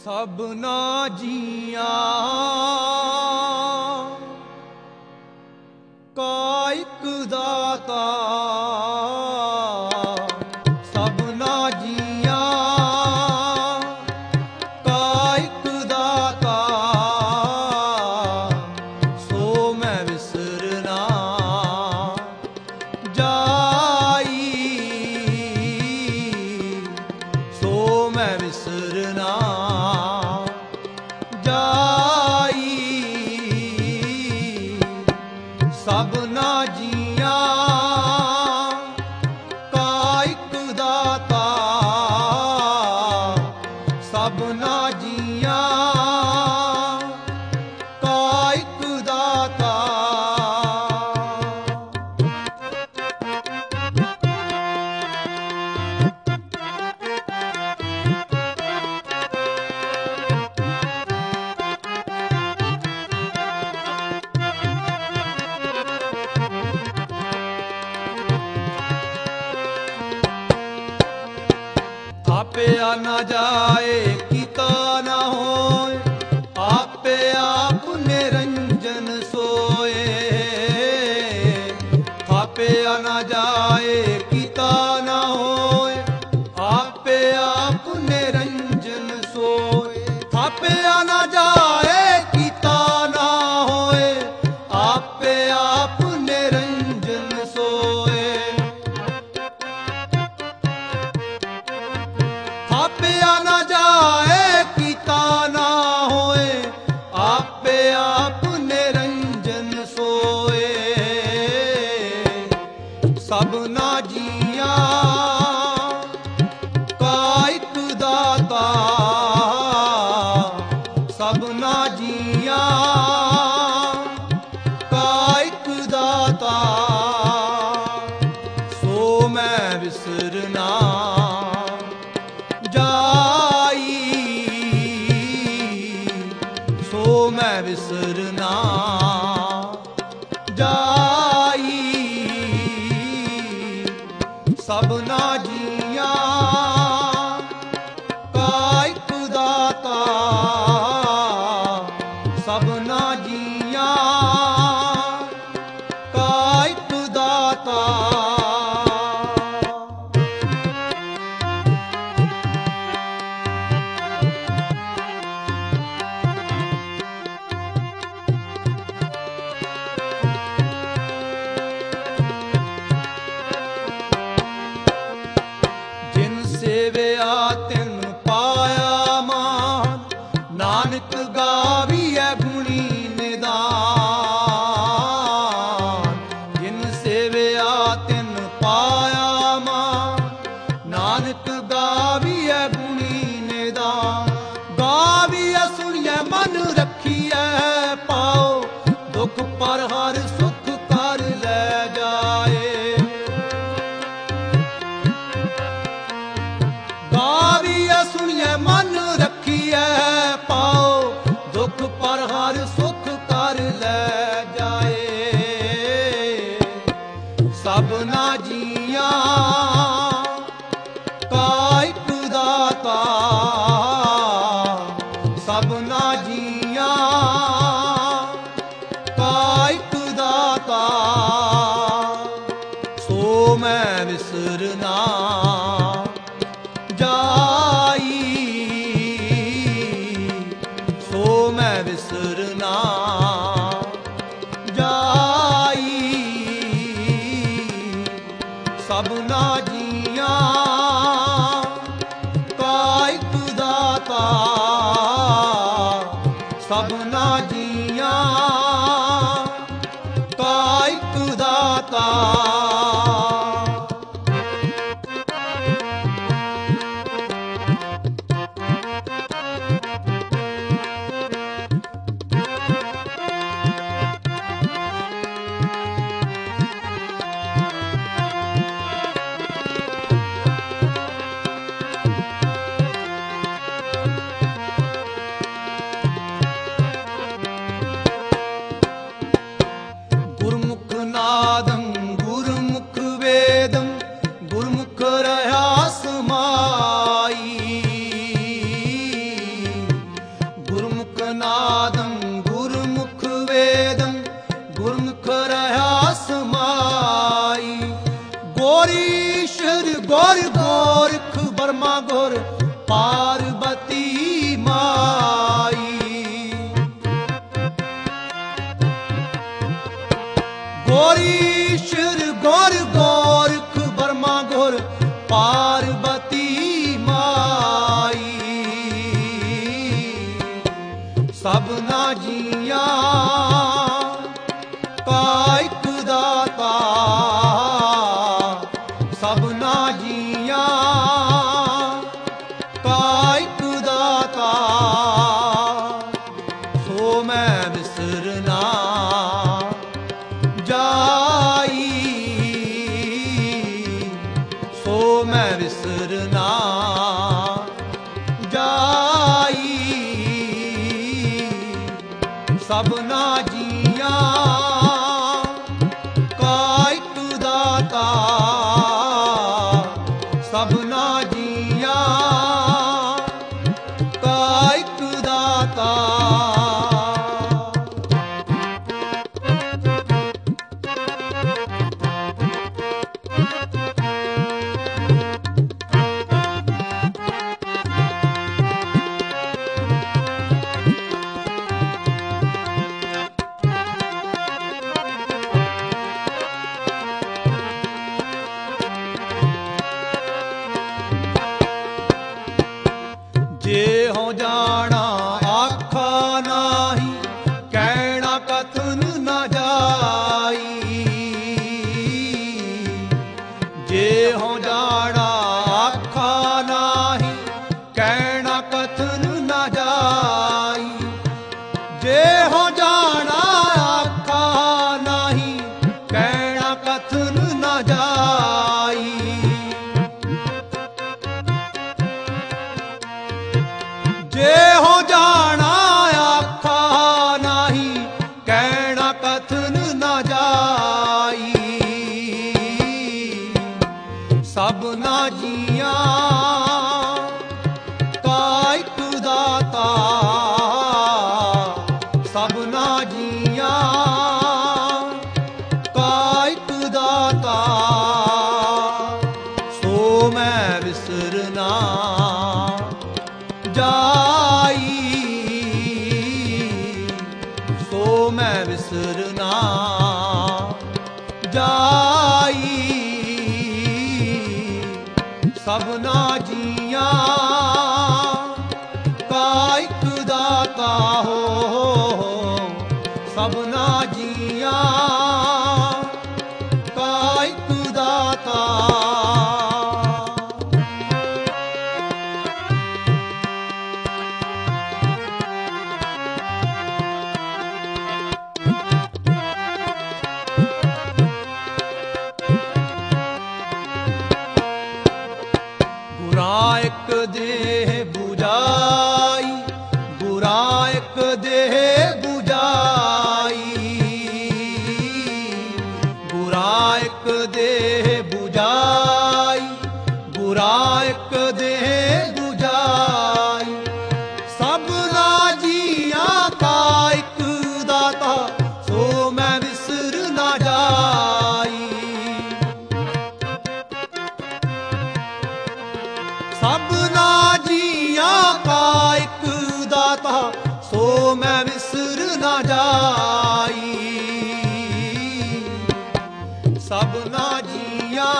ਸਭਨਾ ਜੀਆਂ ਕਾ ਇੱਕ ਦਾਤਾ, ਸਭਨਾ ਜੀਆਂ ਕਾ ਇੱਕ ਦਾਤਾ, ਸੋ ਮੈਂ ਵਿਸਰਨਾ ਜਾਈ, ਸੋ ਮੈਂ ਵਿਸਰਨਾ ਜਾਈ। ਸਭਨਾ ਜੀਆਂ ਕਾ ਇੱਕ ਦਾਤਾ, ਸਭਨਾ ਜੀਆਂ ਕਾ ਇੱਕ ਦਾਤਾ। ਆਪਿਆ ਨਾ ਜਾਏ ਕੀਤਾ ਨਾ ਹੋਏ, ਆਪੇ ਆਪ ਨਿਰੰਜਨ ਸੋਏ। ਆਪਿਆ ਨਾ ਜਾਏ ਕੀਤਾ ਨਾ ਹੋਏ, ਆਪੇ ਆਪ ਨਿਰੰਜਨ ਸੋਏ। ਆਪਿਆ ਨਾ ਜਾਏ ਕੀਤਾ ਨਾ ਹੋਏ, ਆਪੇ ਆਪ ਨਿਰੰਜਨ ਸੋਏ। ਆਪਿਆ ਨਾ ਜਾਏ ਕੀਤਾ ਨਾ ਹੋਏ, ਆਪੇ ਆਪ ਨਿਰੰਜਨ ਸੋਏ। ਸਭਨਾ ਜੀਆਂ ਕਾ ਇੱਕ ਦਾਤਾ, ਸਭਨਾ ਜੀਆਂ ਕਾ ਇੱਕ ਦਾਤਾ, ਸੋ ਮੈਂ ਵਿਸਰਨਾ ਜਾਈ, ਸੋ ਮੈਂ ਵਿਸਰਨਾ ਜਾਈ। ਸਭਨਾ ਜੀਆਂ ਕਾ ਇੱਕ ਦਾਤਾ, ਸਭਨਾ ਜੀਆਂ ਕਾ ਇੱਕ ਦਾਤਾ। ਸੇਵਿਆ ਤਿਨ ਪਾਇਆ ਮਾਨ, ਨਾਨਕ ਗਾਵੀਐ ਗੁਣੀ ਨਿਦਾਨ। ਜਿਨ ਸੇਵਿਆ ਤਿਨ ਪਾਇਆ ਮਾਨ, ਨਾਨਕ ਗਾਵੀਐ ਗੁਣੀ ਨਿਦਾਨ। ਗਾਵੀਐ ਸੁਣੀਐ ਮਨ ਰੱਖੀਐ ਪਾਓ, ਦੁਖ ਪਰ ਹਰ ਸੁਖ ਕਰ ਲੈ ਜਾਏ। ਗਾਵੀਐ ਸੁਣੀਐ ਮਨ ਰੱਖੀਐ ਪਾਓ, ਦੁਖ ਪਰ ਹਰ ਸੁਖ ਕਰ ਲੈ ਜਾਏ। ਸਭਨਾ ਜੀਆਂ ਕਾ ਇੱਕ ਦਾਤਾ, ਸਭਨਾ ਜੀਆਂ ਕਾ ਇੱਕ ਦਾਤਾ, ਸੋ ਮੈਂ ਵਿਸਰਨਾ ਜਾਈ, ਸੋ ਮੈਂ ਵਿਸਰਨਾ ਜਾਈ। ਸਭਨਾ ਜੀਆਂ ਕਾ ਇੱਕ ਦਾਤਾ, ਸਭਨਾ ਜੀਆਂ ਕਾ ਇੱਕ ਦਾਤਾ। ਗੋਰੀਸ਼ਰ ਗੁਰ ਗੋਰਖ ਬਰਮਾ ਗੁਰ ਪਾਰਬਤੀ ਮਾਈ। ਗੋਰੀਸ਼ਰ ਗੁਰ ਗੋਰਖ ਬਰਮਾ ਗੁਰ ਪਾਰਬਤੀ ਮਾਈ। ਸਭਨਾ ਜੀਆਂ ਕਾ ਇਕ ਦਾਤਾ, ਸਭਨਾ ਜੀਆਂ ਕਾ ਇਕ ਦਾਤਾ। ਸੋ ਮੈਂ ਵਿਸਰਨਾ ਜਾਈ, ਸੋ ਮੈਂ ਵਿਸਰਨਾ ਜਾਈ। ਸਭਨਾ ਜੀਆਂ ਕਾ ਇਕ ਦਾਤਾ, ਸਭਨਾ ਜੀਆਂ ਕਾ ਇਕ ਦਾਤਾ। ਜੇ ਹੋ ਜਾਣਾ ਆਖਾ ਨਾਹੀ, ਕਹਿਣਾ ਕਥਨ ਨਾ ਜਾਈ। ਜੇ ਹੋ ਜਾਣਾ ਆਖਾ ਨਾਹੀ, ਕਹਿਣਾ ਕਥਨ ਨਾ ਜਾਈ। ਜੇ ਹੋ ਜਾਣਾ ਆਖਾ ਨਾਹੀ, ਕਹਿਣਾ ਕਥਨ ਨਾ ਜਾਈ। ਜੇ ਹੋ ਜਾਣਾ ਆਖਾ ਨਾਹੀ, ਕਹਿਣਾ ਕਥਨ ਨਾ ਜਾਈ। ਸਭਨਾ ਜੀਆਂ ਕਾ ਇਕ ਦਾਤਾ, ਸਭਨਾ ਜੀਆਂ ਕਾ ਇਕ ਦਾਤਾ। ਸੋ ਮੈਂ ਵਿਸਰਨਾ ਜਾਈ, ਸੋ ਮੈਂ ਵਿਸਰਨਾ ਜਾਈ। ਸਭਨਾ ਜੀਆਂ ਕਾ ਇਕ ਦਾਤਾ ਹੋ, ਸਭਨਾ ਜੀਆਂ ਕਾ ਇਕ ਦਾਤਾ। ਗੁਰਾਂ ਇਕ ਦੇਹ 부ਜਾਈ, ਗੁਰਾਂ ਇਕ ਦੇਹ 부ਜਾਈ। ਗੁਰਾਂ ਇਕ ਦੇਹ 부ਜਾਈ, ਗੁਰਾਂ ਇਕ ਦੇਹ 부ਜਾਈ। ਸਭਨਾ ਜੀਆਂ ਕਾ ਇਕ ਦਾਤਾ, ਸੋ ਮੈਂ ਵਿਸਰ ਨਾ ਜਾਈ। ਸਭਨਾ ਜੀਆਂ ਕਾ ਇਕ ਦਾਤਾ, ਸੋ ਮੈਂ ਵਿਸਰ ਨਾ ਜਾਈ। ਸਭਨਾ ਜੀਆਂ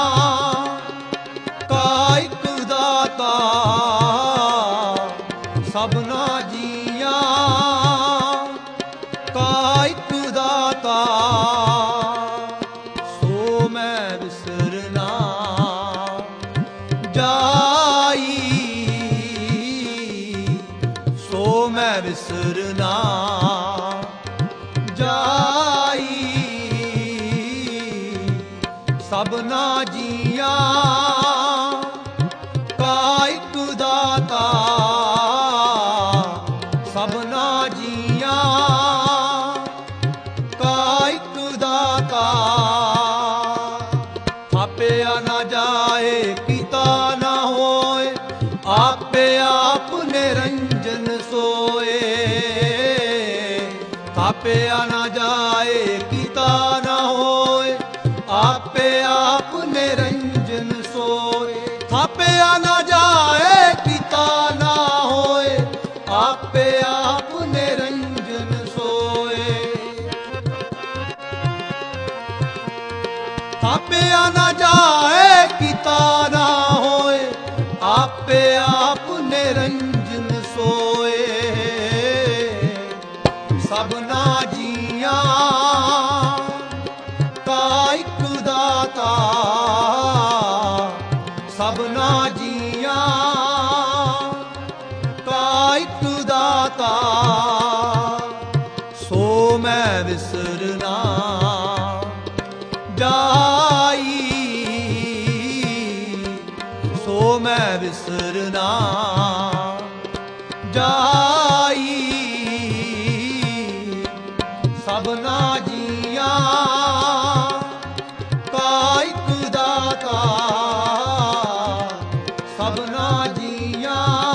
ਕਾ ਇਕ ਦਾਤਾ, ਸਭਨਾ ਜੀਆਂ ਕਾ ਇਕ ਦਾਤਾ। ਸੋ ਮੈਂ ਵਿਸਰਨਾ ਜਾਈ, ਸੋ ਮੈਂ ਵਿਸਰਨਾ ਜਾਈ। ਸਭਨਾ ਜੀਆਂ ਕਾ ਇਕ ਦਾਤਾ, ਸਭਨਾ ਜੀਆਂ ਕਾ ਇਕ ਦਾਤਾ। ਥਾਪਿਆ ਨਾ ਜਾਏ ਕੀਤਾ ਨਾ ਹੋਏ, ਆਪੇ ਆਪ ਨਿਰੰਜਨ ਸੋਏ। ਥਾਪਿਆ ਨਾ ਜਾਏ ਕੀਤਾ ਨਾ ਹੋਏ, ਆਪੇ ਆਪ ਨਿਰੰਜਨ ਜਾਈ ਸੋ ਮੈਂ ਵਿਸਰਨਾ ਜਾਈ ਸਭਨਾ ਜੀਆਂ ਕਾ ਇੱਕ ਦਾਤਾ ਸਭਨਾ ਜੀਆਂ